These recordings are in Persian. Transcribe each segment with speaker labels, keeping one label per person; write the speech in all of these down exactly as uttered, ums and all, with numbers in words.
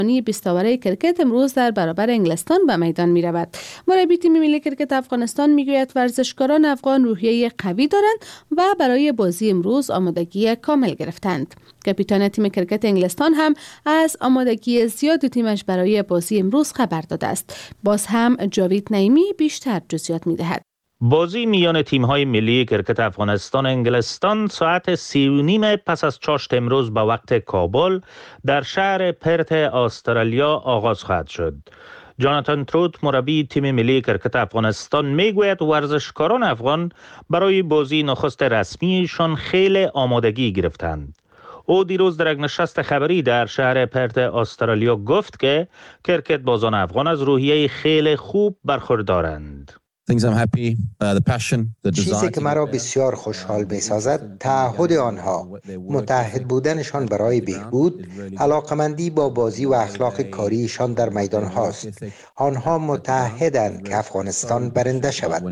Speaker 1: بیست اوره کرکت امروز در برابر انگلستان به میدان می رود. مربی تیم ملی کرکت افغانستان می گوید ورزشکاران افغان روحیه قوی دارند و برای بازی امروز آمادگی کامل گرفتند. کاپیتان تیم کرکت انگلستان هم از آمادگی زیاد تیمش برای بازی امروز خبر داده است. باز هم جاوید نعیمی بیشتر جزئیات می دهد.
Speaker 2: بازی میان تیم‌های ملی کرکت افغانستان و انگلستان ساعت سی و نیم پس از چاشت امروز به وقت کابل در شهر پرت استرالیا آغاز خواهد شد. جاناتان تروت مربی تیم ملی کرکت افغانستان میگوید ورزشکاران افغان برای بازی نخست رسمیشان خیلی آمادگی گرفتند. او دیروز در یک نشست خبری در شهر پرت استرالیا گفت که کرکت بازان افغان از روحیه خیلی خوب برخوردارند.
Speaker 3: چیزی که مرا بسیار خوشحال می سازد تعهد آنها، متحد بودنشان برای بهبود، علاقمندی با بازی و اخلاق کاریشان در میدان هاست. آنها متحدند که افغانستان برنده شود.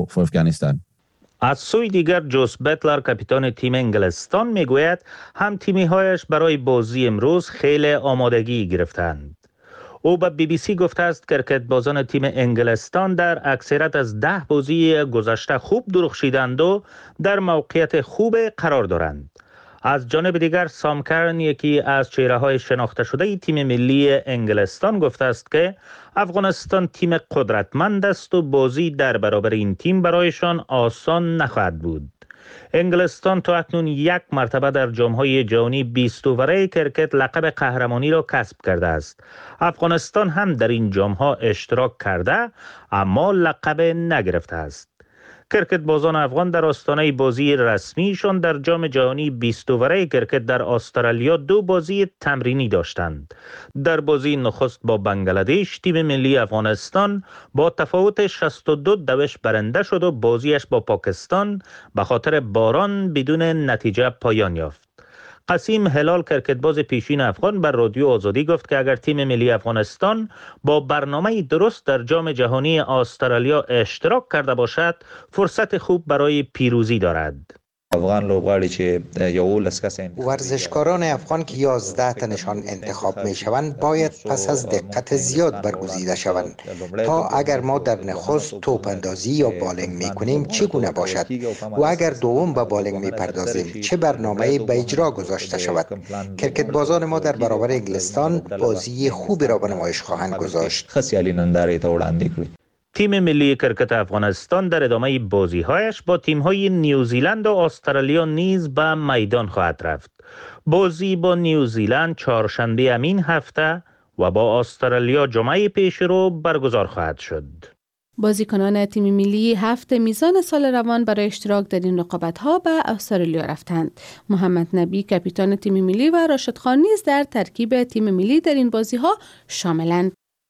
Speaker 2: از سوی دیگر جوس بتلر کاپیتان تیم انگلستان میگوید هم تیمی هایش برای بازی امروز خیلی آمادگی گرفتند. او به بی بی سی گفته است کرکت بازان تیم انگلستان در اکثریت از ده بازی گذشته خوب درخشیدند و در موقعیت خوب قرار دارند. از جانب دیگر سام کرن یکی از چهره‌های شناخته شده تیم ملی انگلستان گفته است که افغانستان تیم قدرتمند است و بازی در برابر این تیم برایشان آسان نخواهد بود. انگلستان تا اکنون یک مرتبه در جام‌های جهانی بیست اوره کرکت لقب قهرمانی را کسب کرده است. افغانستان هم در این جام‌ها اشتراک کرده اما لقب نگرفته است. کرکت بازان افغان در آستانه بازی رسمیشان در جام جهانی بیست اوره کرکت در استرالیا دو بازی تمرینی داشتند. در بازی نخست با بنگلادش تیم ملی افغانستان با تفاوت شصت و دو دوش برنده شد و بازیش با پاکستان به خاطر باران بدون نتیجه پایان یافت. قسیم هلال کرکتباز پیشین افغان بر رادیو آزادی گفت که اگر تیم ملی افغانستان با برنامه درست در جام جهانی استرالیا اشتراک کرده باشد فرصت خوب برای پیروزی دارد.
Speaker 4: افغان لوبغاړي چې یولس کس
Speaker 3: ورزشکاران افغان که یازده تنشان انتخاب می شوند باید پس از دقت زیاد برگزیده شوند تا اگر ما در نخست توپ اندازی یا بالینگ می کنیم چگونه باشد و اگر دوم به بالینگ می پردازیم چه برنامه‌ای به اجرا گذاشته شود. کرکت بازان ما در برابر انگلستان بازی خوبی را به نمایش خواهند گذاشت.
Speaker 4: خسیالی ننداری تا وړاندې کړي.
Speaker 2: تیم ملی کرکت افغانستان در ادامه بازی‌هایش با تیم‌های نیوزیلند و استرالیا نیز به میدان خواهد رفت. بازی با نیوزیلند چهارشنبه همین هفته و با استرالیا جمعه پیش رو برگزار خواهد شد.
Speaker 1: بازیکنان تیم ملی هفت میزان سال روان برای اشتراک در این رقابت‌ها به استرالیا رفتند. محمد نبی کاپیتان تیم ملی و راشد خان نیز در ترکیب تیم ملی در این بازی‌ها شاملند.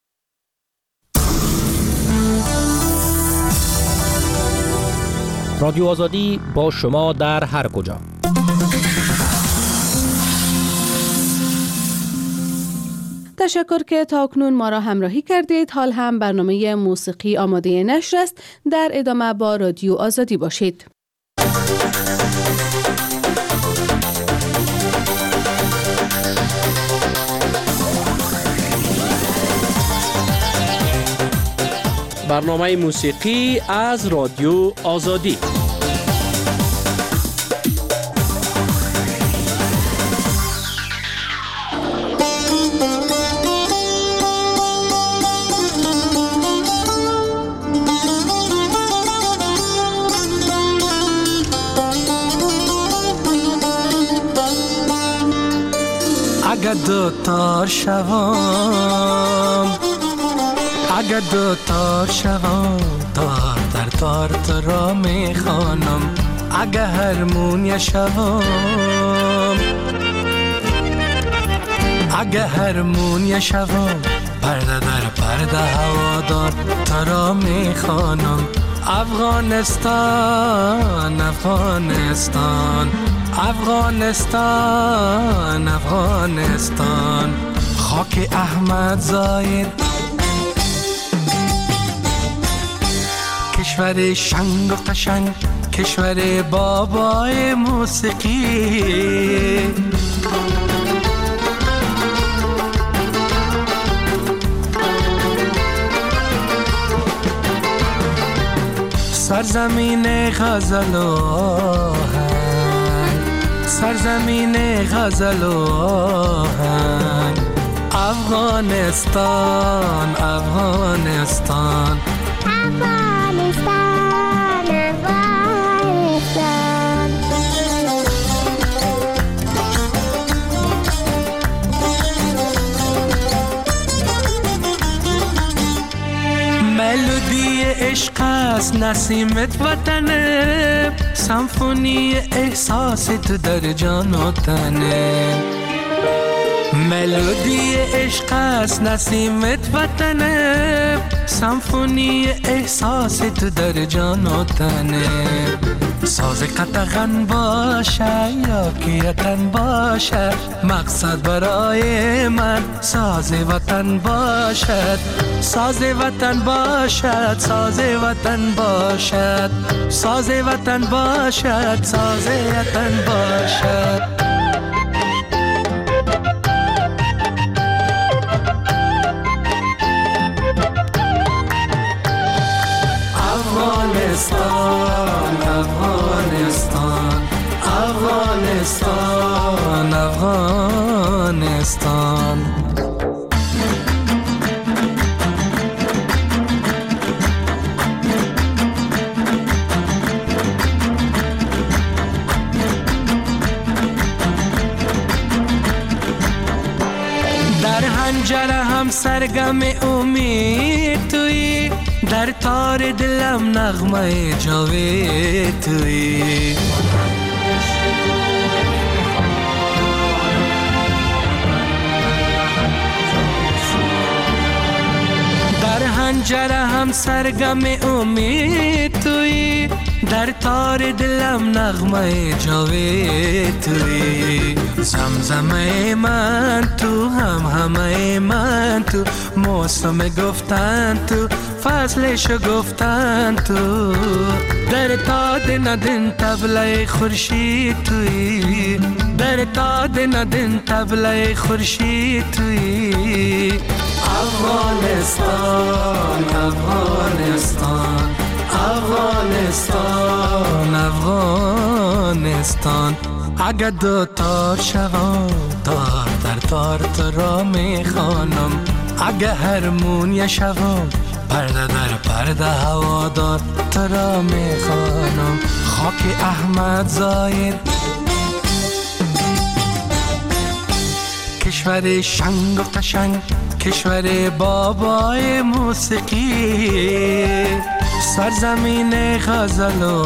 Speaker 5: رادیو آزادی با شما در هر کجا.
Speaker 1: تشکر که تا اکنون ما را همراهی کردید. حال هم برنامه موسیقی آماده نشر است. در ادامه با رادیو آزادی باشید.
Speaker 5: برنامه موسیقی از رادیو آزادی.
Speaker 6: اگر دو تار شوام اگر دو تار شوام تار در تار تو را میخوانم اگر هرمونیا شوام اگر هرمونیا شوام پرده در پرده هوادار تو را میخوانم افغانستان افغانستان افغانستان افغانستان خاک احمد زاید کشور شنگ و قشنگ کشور بابای موسیقی سرزمین غزل و آهنگ، سرزمین غزل و آهنگ. افغانستان افغانستان
Speaker 7: افغانستان افغانستان.
Speaker 6: ملودی عشق است نسیمت وطنه، سمفونی احساس تو در جان و تنه. ملودی عشق است نسیمت وطنه، سمفونی احساس تو در جان و تنه. ساز قطغن باشه یا کیتن باشه، مقصد برای من ساز وطن باشد. ساز وطن باشد، ساز وطن باشد، ساز وطن باشد، ساز وطن باشد. افغانستان افغانستان افغانستان افغانستان. در حنجره هم سرگم امید تویی، در تار دلم نغمه جاوید تویی. در حنجره هم سرگم امید تویی، در تار دلم نغمه جاوید تویی. زمزمه من تو، هم همه من تو، موسم گفتن تو، فصلشو گفتن تو. در تاد ندن طبله خورشید تویی، در تاد ندن طبله خورشید تویی. افغانستان افغانستان افغانستان افغانستان. اگه دو تار شوم تار در تار تو را میخوانم، اگه هرمونی شوم پرده در پرده هوادار تو را میخوانم. خاک احمد ظاهر کشور شنگ و قشنگ، کشور بابای موسیقی، سرزمین غزل و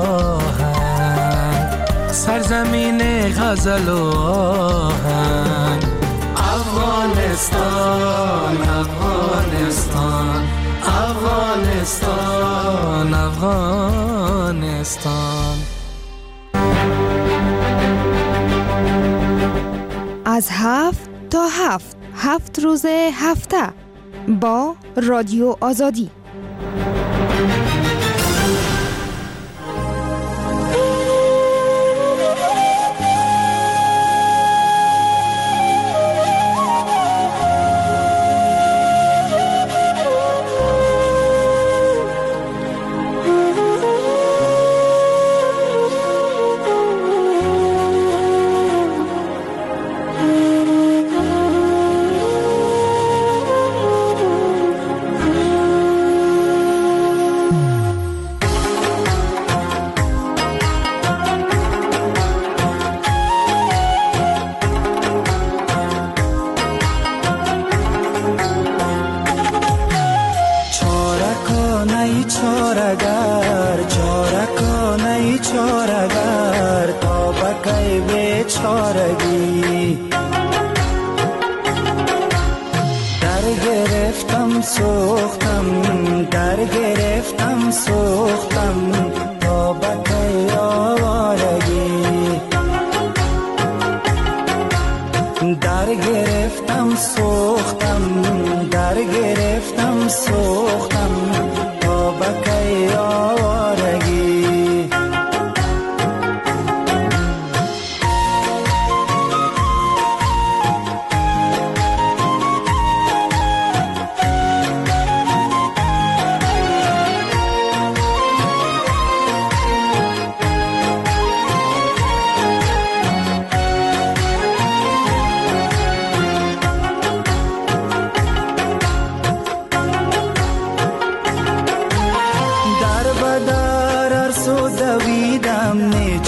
Speaker 6: آهنگ، سرزمین غزل و آهنگ. افغانستان افغانستان افغانستان افغانستان.
Speaker 8: از هفت تا هفت هفت روز هفته با رادیو آزادی.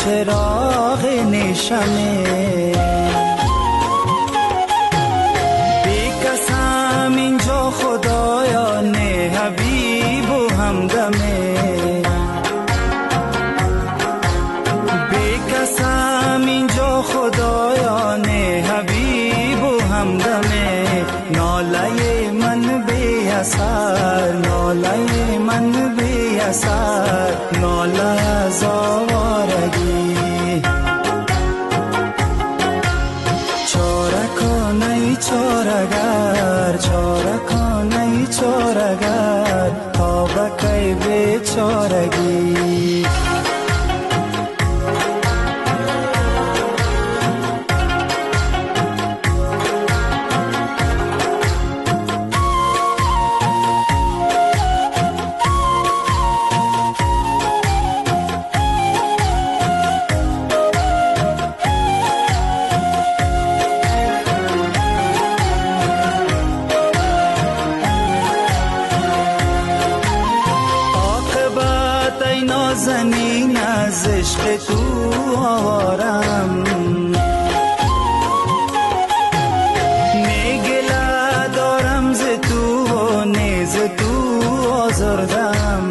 Speaker 7: چراغ نشمه بی کسم اینجا خدایان حبیب و همدمه بی کسم اینجا خدایان حبیب و همدمه ناله من بی اثر ناله من بی اثر ناله از آوارگی چاره کنی چارگر چاره کنی چارگر تا بکی بیچارگی زنین از عشق تو آوارم میگله دارم ز تو و نیز تو آزردم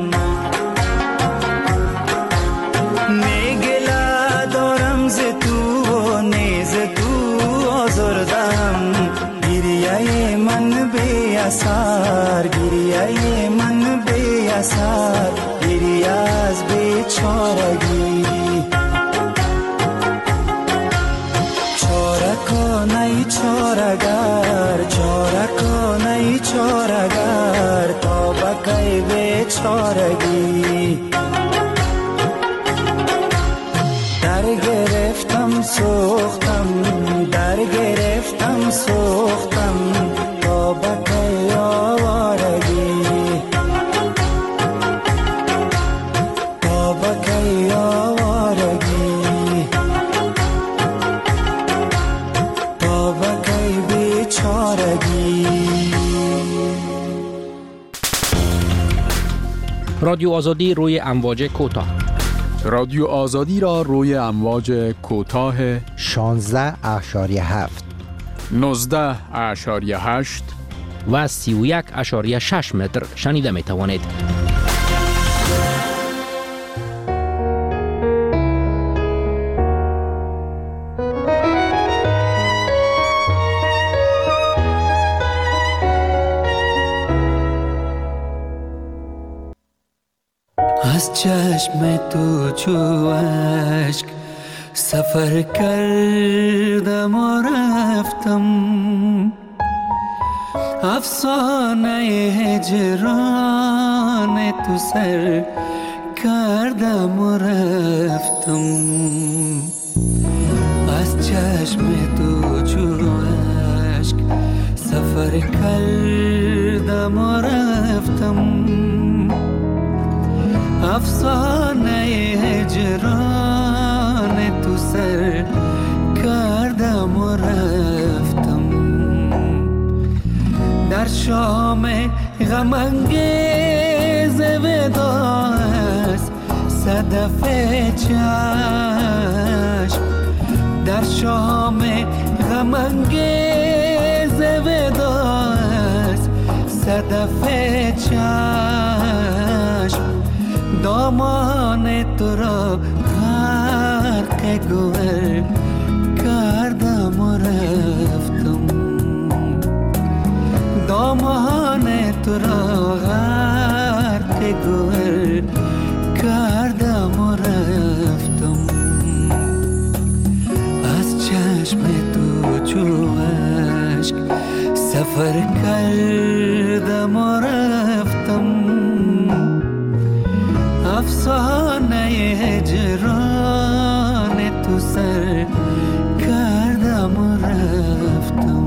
Speaker 7: میگله دارم ز تو و نیز تو آزردم گریه من بی اثر گریه من بی اثر گریه از بیچارگی چاره کنی چارگر چاره کنی چارگر تا بکی بیچارگی در گرفتم سوختم در گرفتم سوختم تا بکی آوارگی
Speaker 5: رادیو آزادی روی امواج کوتاه.
Speaker 9: رادیو آزادی را روی امواج کوتاه
Speaker 3: شانزده اشاریه هفت
Speaker 9: نوزده اشاریه هشت
Speaker 5: و سی و یک اشاریه شش متر شنیده می توانید.
Speaker 6: از چشم تو چو اشک سفر کردم و رفتم افسانه هجران تو سر کردم و رفتم از چشم تو چو اشک سفر کردم و رفتم افسانه هجران تو سر کردم و رفتم در شام غم انگیز ودا است صدف چشم در شام غم انگیز ودا است صدف چشم دامان تو را غرق گوهر کردم و رفتم دامان تو را غرق گوهر کردم و رفتم از چشم تو چو اشک سفر کردم و رفتم افسانه هجران تو سر کردم و رفتم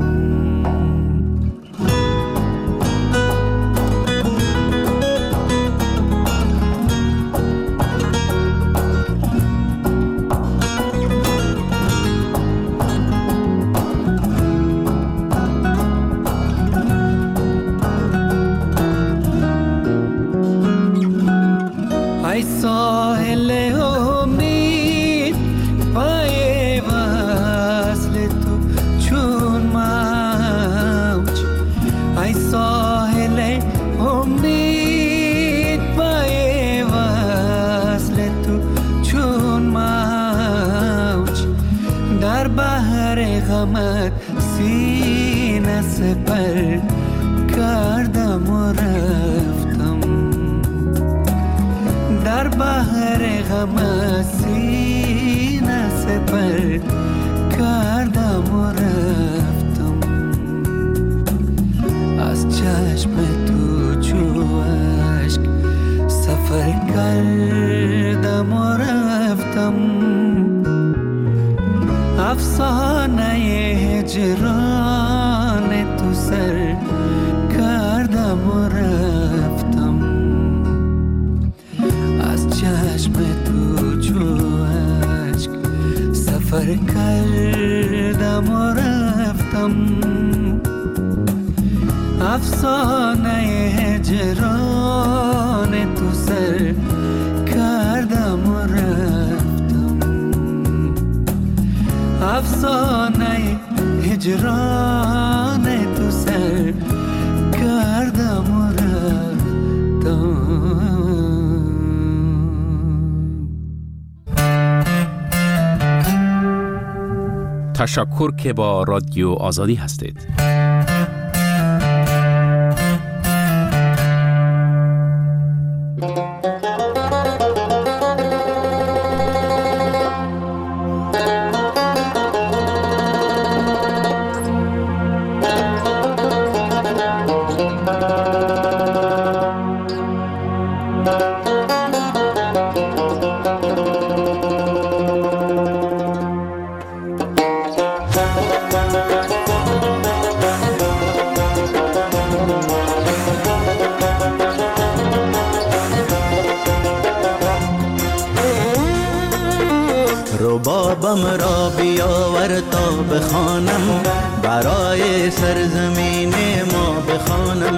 Speaker 6: ای ساحل امید
Speaker 7: امید پای وصل تو چون موج در بحر غمت سینه سپر کردم و رفتم، در بحر غمت سینه سپر کردم و رفتم، از چشم تو چو اشک سفر کردم و رفتم، افسانه هجران تو سر کردم و رفتم، از چشم تو چو اشک سفر کردم و رفتم، افسانه هجران تو سر کردم و رفتم، افسانه هجران تو سر کردم و رفتم.
Speaker 5: تشکر که با رادیو آزادی هستید.
Speaker 10: ربابم را بیاور تا بخوانم، برای سرزمین ما بخوانم،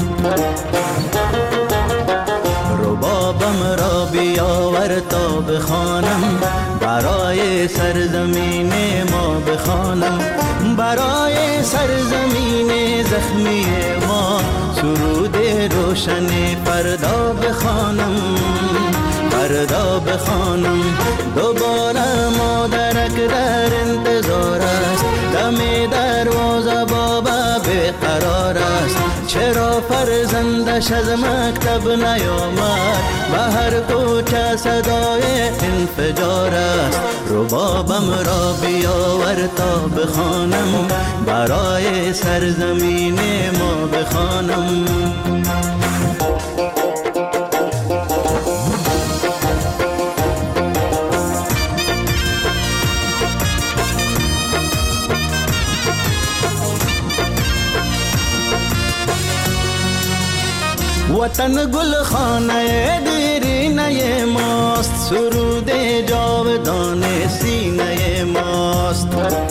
Speaker 10: ربابم را بیاور تا بخوانم، برای سرزمین ما بخوانم، برای سرزمین زخمی ما سرود روشن فردا بخوانم، فردا بخوانم. دوباره مادرک در انتظار است، دم دروازه بابا بیقرار است، چرا فرزندش از مکتب نیامد، به هر کوچه صدای انفجار است. ربابم را بیاور تا بخوانم، برای سرزمین ما بخوانم. وطن گل خانه دیرینه ماست، سرود جاودان سینه ماست.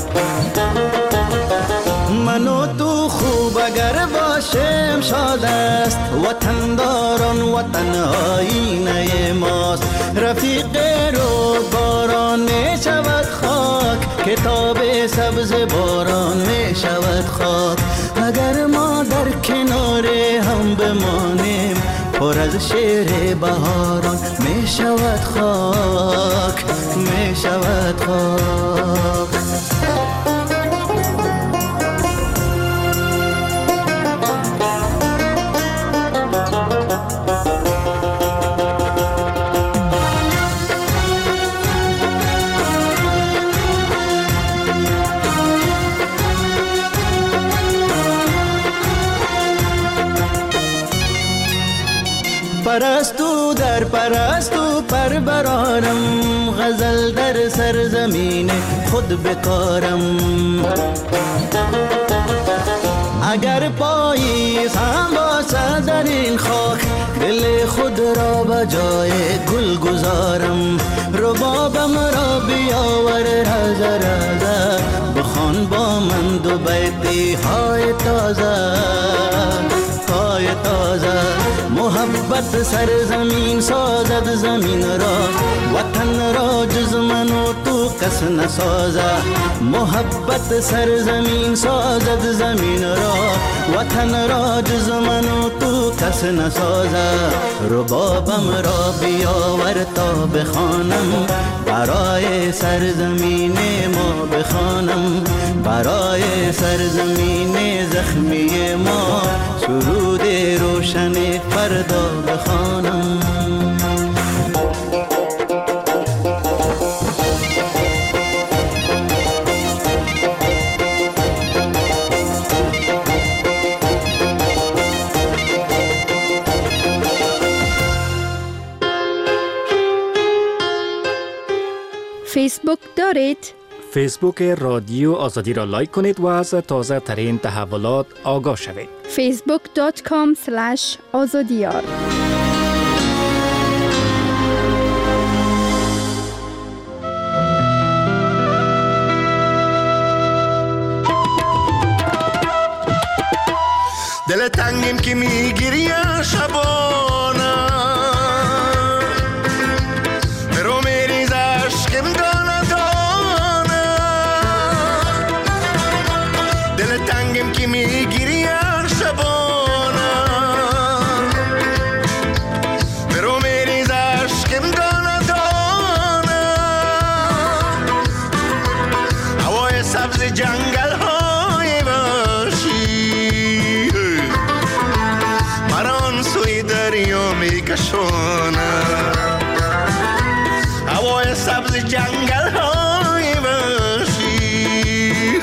Speaker 10: من و تو خوب اگر باشیم شاد است، وطن داران وطن آینه ماست. رفیق رو باران می شود خاک، کتاب سبز باران می شود خاک. اگر ما در کنار هم بمانیم، پر از شعر بهاران می شود خاک، می شود خاک. پرستو در پرستو پر برارم، غزل در سرزمین خود بکارم. اگر پاییز هم باشد در این خاک، دل خود را به جای گل گذارم. ربابم را بیاور رزه رزه، بخوان با من دو بیتی های تازه، های تازه. محبت سرزمین سازد زمین را، وطن را جز من و تو کس نسازد. محبت سرزمین سازد زمین را، وطن را جز من و تو کس نسازد. ربابم را بیاور تا بخوانم، برای سرزمین ما بخوانم، برای سرزمین زخمی ما سرود روشن فردا بخوانم.
Speaker 11: فیسبوک دارید؟
Speaker 5: فیسبوک رادیو آزادی را لایک کنید و از تازه ترین تحولات آگاه شوید.
Speaker 11: فیسبوک دات کام اسلش آزادیار.
Speaker 10: دل تنگیم که میگیری شبانه، برو میریز عشقم دانه دانه. دل تنگیم که میگیری شبانه، برو میریز عشقم دانه دانه. هوای سبز جنگل های وحشی مران سوی دریا میکشونه. هوای سبز جنگل های وحشی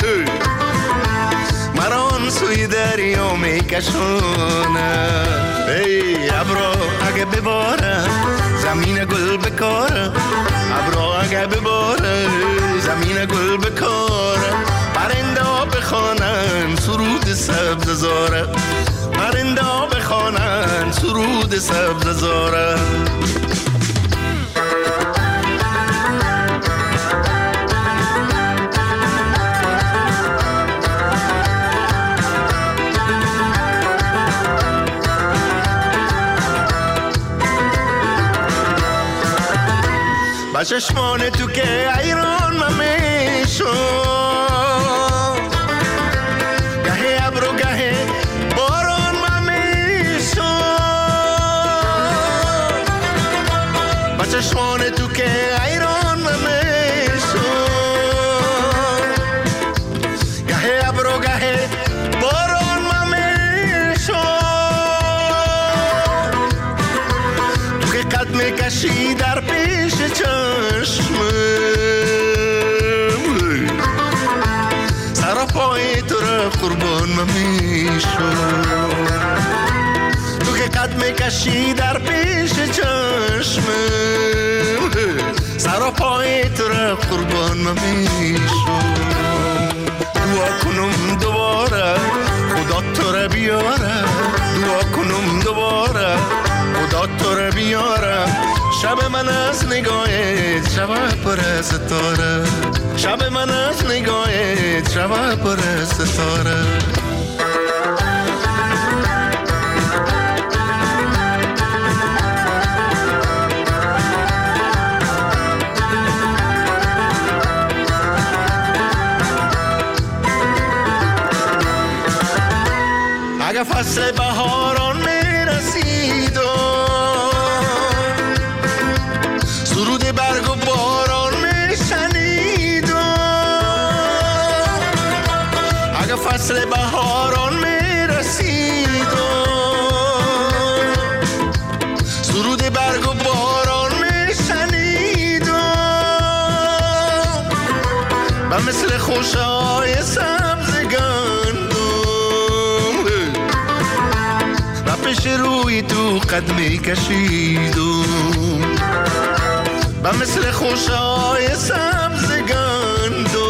Speaker 10: مران سوی دریا میکشونه. ای ابرو اگه بباره زمین گل بکاره، ابرو اگه بباره زمین گل بکاره. پرنده ها بخوانن سرود سبز زاره، پرنده ها بخوانن سرود سبز زاره. با چشمان تو که ایران من میشم، گهی ابرو گهی باران من میشم. با چشمان تو که ایران من میشم، گهی ابرو گهی باران من میشم. تو که قد میکشی در پیش چشمم، سر پای تو را قربان من میشم. تو که قد میکشی در پیش چشمم، سر پای تو را قربان من میشم. دعا کنم دوباره خدا تو را بیاره، دعا کنم دوباره خدا تو را بیاره. شب من از نگاهت شب پر ستاره، شب من از نگاهت شب پر ستاره. اگه فصل بهاران میرسید و سرود برگ و باران میشنید، اگه فصل بهاران میرسید و سرود برگ و باران میشنید، و مثل خوشهای سبز گندم و پیش روی تو قد میکشیدم، و مثل خوشهای سبز گندم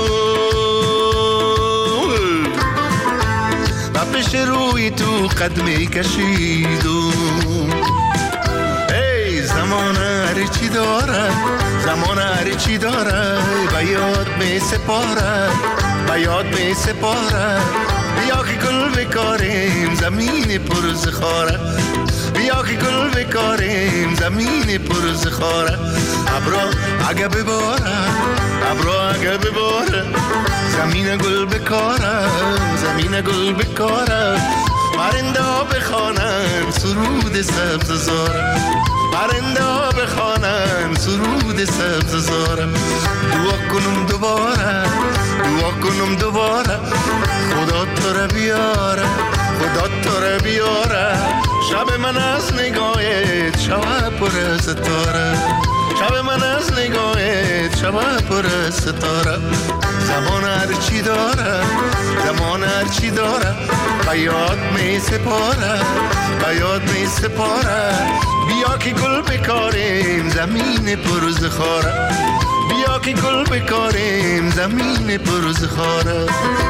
Speaker 10: و پیش روی تو قد میکشیدم. ای زمانه هر چی داره، زمانه هر چی داره به یاد می سپاره، به یاد می سپاره. بیا که گل بکاریم زمین پر زخاره، بیا
Speaker 12: بیا که گل بکاریم زمین پر زخاره ابرا اگه بباره ابرا اگه بباره زمین گل بکاره زمین گل بکاره پرنده ها بخوانن سرود سبز زاره پرنده ها بخوانن سرود سبز زاره دعا کنم دوباره دعا کنم دوباره خدا تو رو بیاره خدا تو رو بیاره شب من از نگاهت شب پر ستاره شب من از نگاهت شب پر ستاره زمان هر چی داره زمان هر چی داره بیاد می سپاره بیاد می سپاره بیا که گل بکاریم زمین پر زخاره بیا که گل بکاریم زمین پر زخاره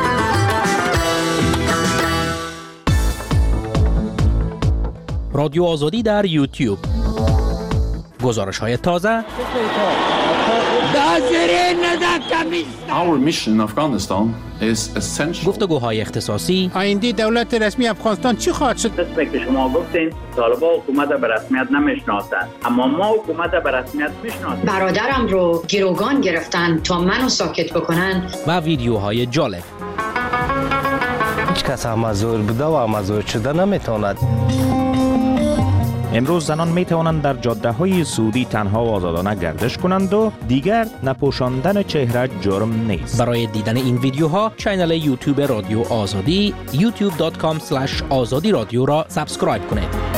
Speaker 13: رادیو آزادی در یوتیوب گزارش های تازه
Speaker 9: Our mission in Afghanistan is essential.
Speaker 13: گفتگوهای اختصاصی
Speaker 14: آینده دولت رسمی افغانستان چی خواهد شد؟
Speaker 15: قسمی که شما گفتین طالبان حکومت به رسمیت نمیشناسند اما ما حکومت به رسمیت میشناسیم.
Speaker 16: برادرم رو گروگان گرفتن تا منو ساکت بکنن
Speaker 13: و ویدیوهای جالب.
Speaker 17: هیچ کس امازور بوده و امازور شده نمیتواند.
Speaker 2: امروز زنان می توانند در جاده های سعودی تنها و آزادانه گردش کنند و دیگر نپوشاندن چهره جرم نیست.
Speaker 13: برای دیدن این ویدیوها کانال یوتیوب رادیو آزادی یوتیوب دات کام اسلش آزادی رادیو را سابسکرایب کنید.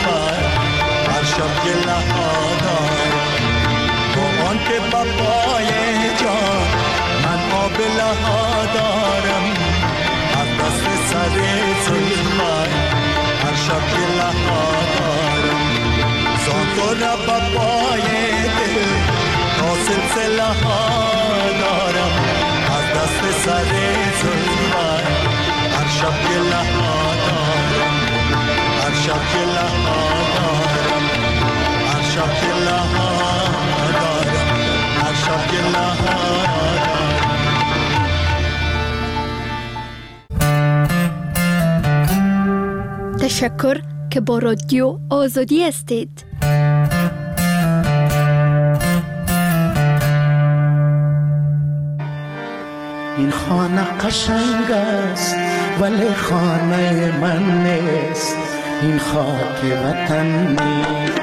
Speaker 10: هر شب که لحا دارم با آن که با پای جان من آبله ها دارم از دست سر زلفت هر شب گله ها دارم زان تو را به پای دل تا سلسله ها دارم از دست سر زلفت هر شب گله ها دارم هر شب گله ها دارم هر شب گله ها دارم هر شب گله ها دارم.
Speaker 11: تشکر که با رادیو آزادی هستید.
Speaker 10: این خانه قشنگ است ولی خانه من نیست این خاک وطن نیست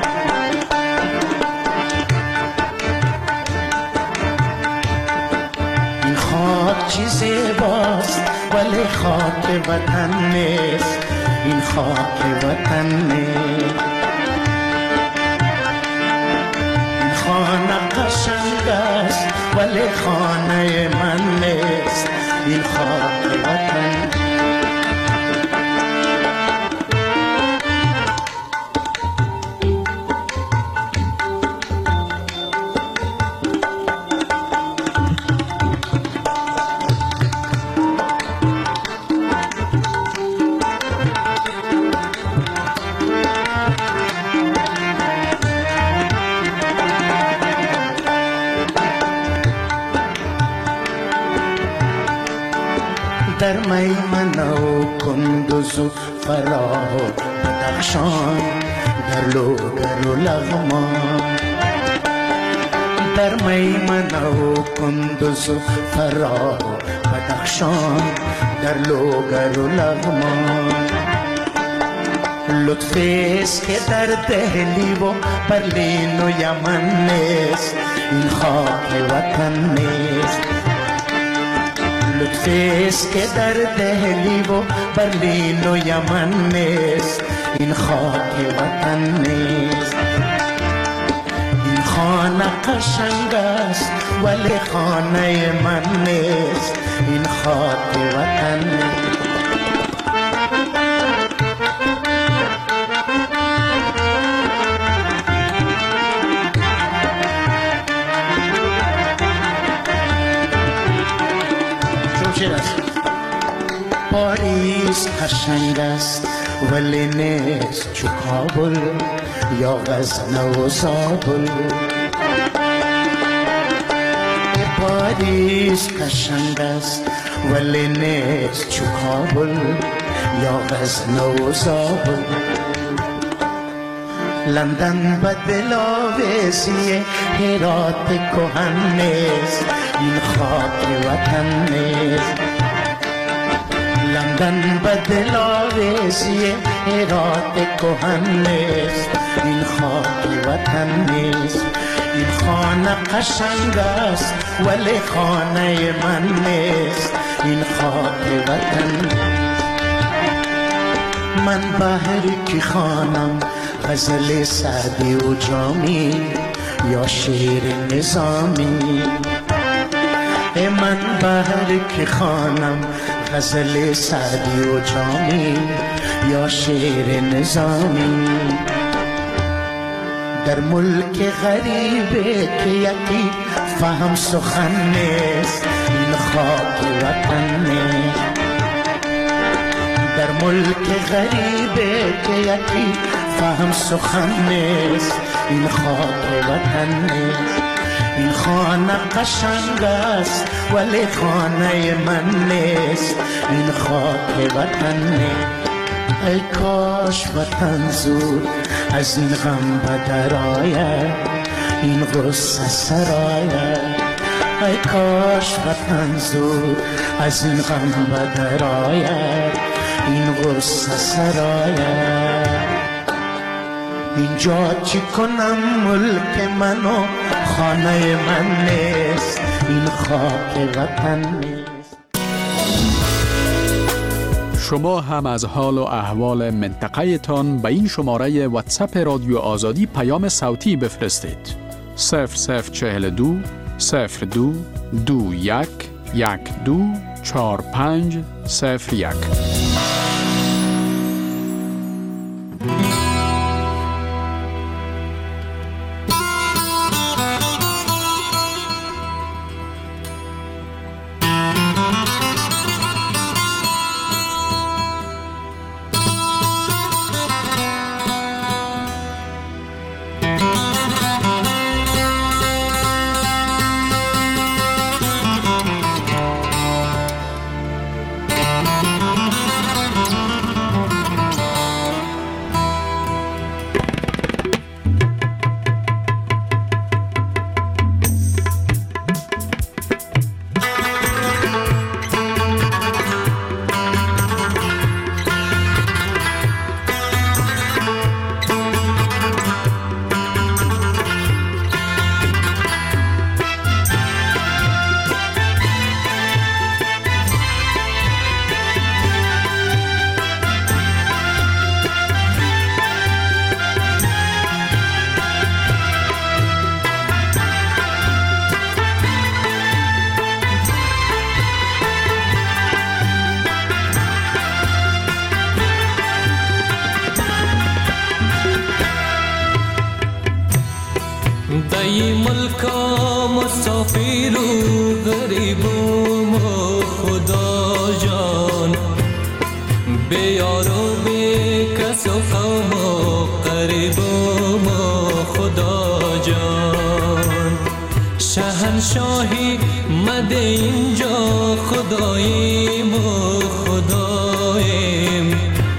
Speaker 10: این خاک چیزی باست ولی خاک وطن نیست این خاک وطن نیست این خانه قشنگ است ولی خانه من نیست این خاک وطن در میمنه و کندوز و فراه و بدخشان در لوگر و لغمان در میمنه و کندوز و فراه و بدخشان در لوگر و لغمان لطفیست که در دهلی و برلین و یمن نیست این خاک وطن نیست لطفیست که در دهلی و برلین و یمن نیست این خاک وطن نیست این خانه قشنگ است ولی خانه من نیست این خاک وطن نیست پاریس قشنگ است ولی نیست چو کابل یا غزنه و زابل پاریس قشنگ است ولی نیست چو کابل یا غزنه و زابل لندن به دلاویزی هرات کهن نیست این خاک وطن نیست لندن به دلاویزی هرات کهن نیست این خاک وطن نیست این خانه قشنگ است ولی خانه من نیست این خاک وطن نیست من بهر کی خوانم غزل سعدی و جامی یا شعر نظامی من بهر کی خوانم غزل سعدی و جامی یا شعر نظامی در ملک غریبه که یکی فهم سخن نیست این خاک وطن نیست در ملک غریبه که یکی فهم سخن نیست این خاک وطن نیست این خانه قشنگ است ولی خانه من نیست این خاک وطن نیست ای کاش وطن زود از این غم بدر آید این غصه سراید ای کاش وطن زود از این غم بدر آید این غصه سراید اینجا چی کنم ملک منو خانه من نیست این خاک وطن نیست.
Speaker 9: شما هم از حال و احوال منطقه تان به این شماره واتساپ رادیو آزادی پیام صوتی بفرستید. صفر صفر چهل و دو صفر دو دو یک یک دو چهار پنج صفر یک.
Speaker 6: ای ملکا مسافر و غریب و خدا جان، بیار و بی کس و قوم و قریب و خدا جان. شهنشاهی مده اینجا خداییم و خداییم،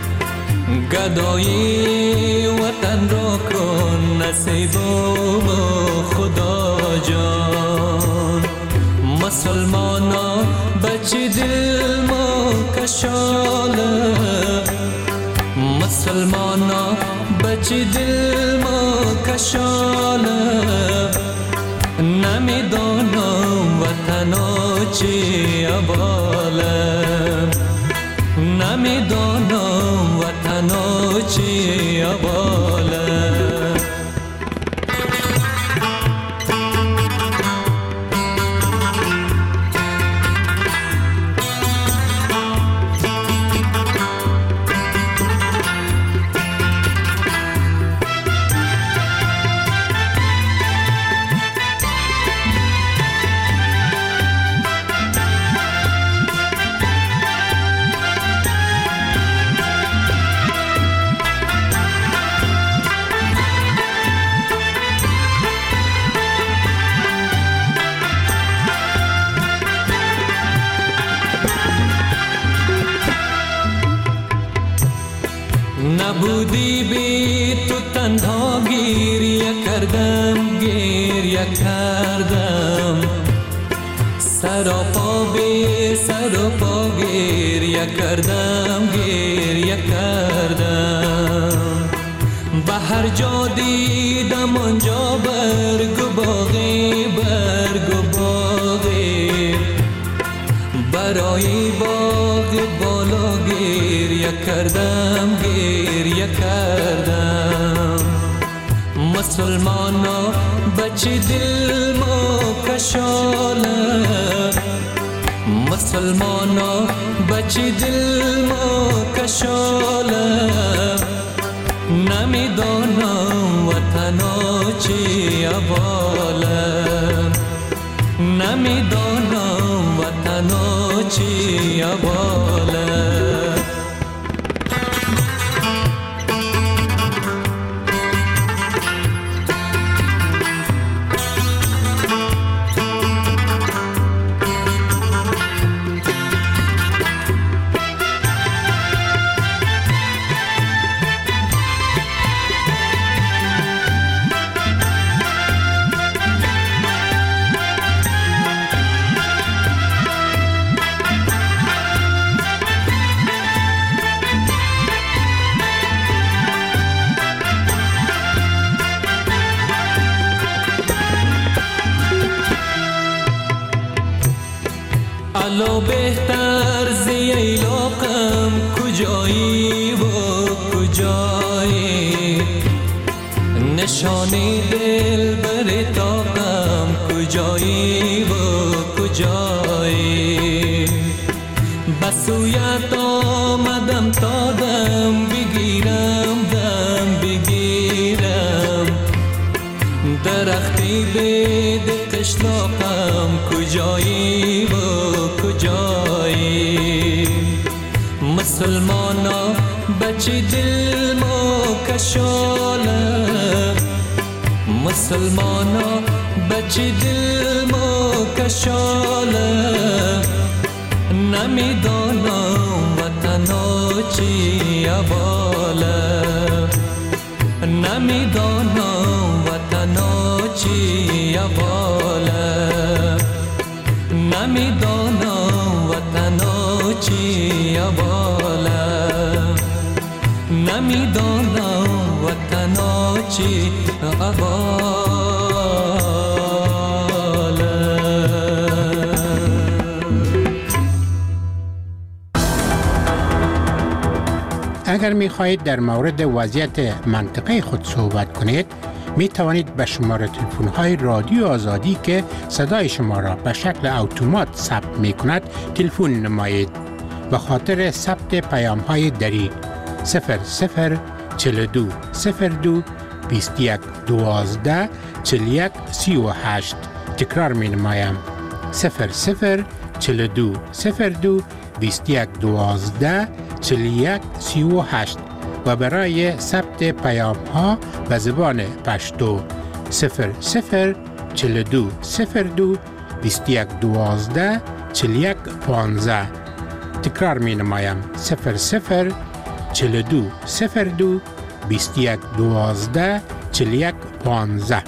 Speaker 6: گدایی وطن را کن نصیب و خدا جان. مسلمانا بچه دل ما کشاله، مسلمانا بچه دل ما کشاله، نمیدانم وطنا چی اباله، نمیدانم وطنا چی اباله. نبودی بی تو تنها گریه کردم، گریه کردم، سراپا بی سراپا گریه کردم، گریه کردم. به هر جا دیدم آنجا برگ و باغی، برگ و باغی، برای باغ بالا گریه کردم، گریه کردم. مسلمانا بچه دل ما کشاله، مسلمانا بچه دل ما کشاله، نمیدانم وطنا چی اباله، نمیدانم وطنا چی اباله. الا بهتر زی ایلاقم کجایی و کجایی، نشانی دل بر تاقم کجایی سویت آمدم تا دم بگیرم دم بگیرم درختی بید قشلاقم کجایی و کجایی مسلمانا بچه دل ما کشاله مسلمانا بچه دل ما کشاله نمیدانم وطنا چی اواله نمیدانم وطنا چی اواله نمیدانم وطنا چی اواله نمیدانم وطنا چی اواله.
Speaker 14: اگر می خواهید در مورد وضعیت منطقه خود صحبت کنید می توانید به شماره تلفن های رادیو آزادی که صدای شما را به شکل اتومات ثبت می کند تلفن نمایید. به خاطر ثبت پیام های دری صفر صفر چهل و دو صفر دو بیست و یک دوازده چهل و یک سی و هشت تکرار می نمایم صفر صفر چهل و دو صفر دو بیست و یک دوازده چهل و یک سی و هشت و برای ثبت پیام ها به زبان پشتو صفر صفر چهل و دو صفر دو بیست و یک دوازده چهل و یک پانزده تکرار می نمایم صفر صفر چهل و دو صفر دو بیست و یک دوازده چهل و یک پانزده.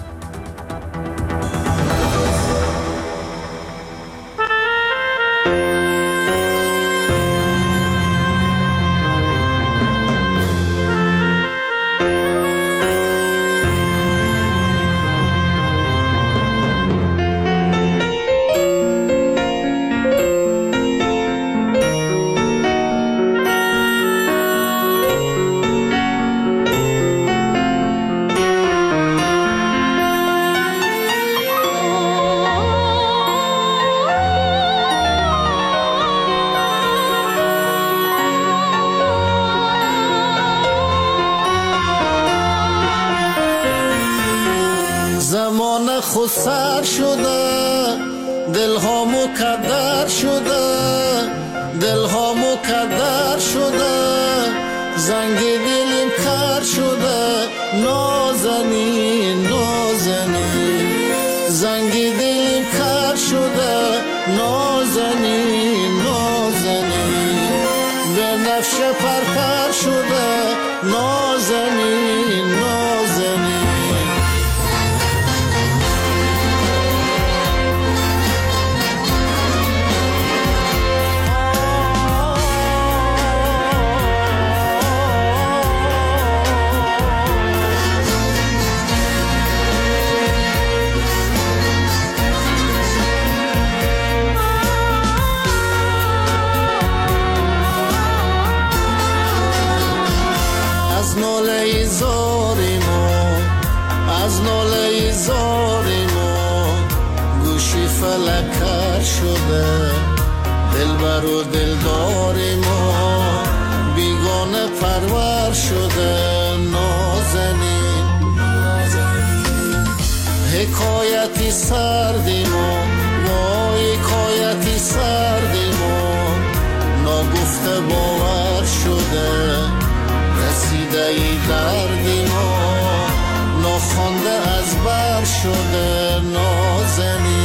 Speaker 10: خسر شده دل ها مکدر شده دل ها مکدر شده زنگ دلم کر شده نازنین نازنین زنگ دلم کر شده نازنین نازنین به نفش پرپر شده نازنین نازنین از ناله زاری ما از ناله زاری ما گوشی فلکر شده دلبر و دلداری ما بیگانه پرور شده نازنین حکایتی سردی ما ما حکایتی سردی ما ناگفته باور شده رسیده ای دردی ما ناخوانده از بر شده نازنین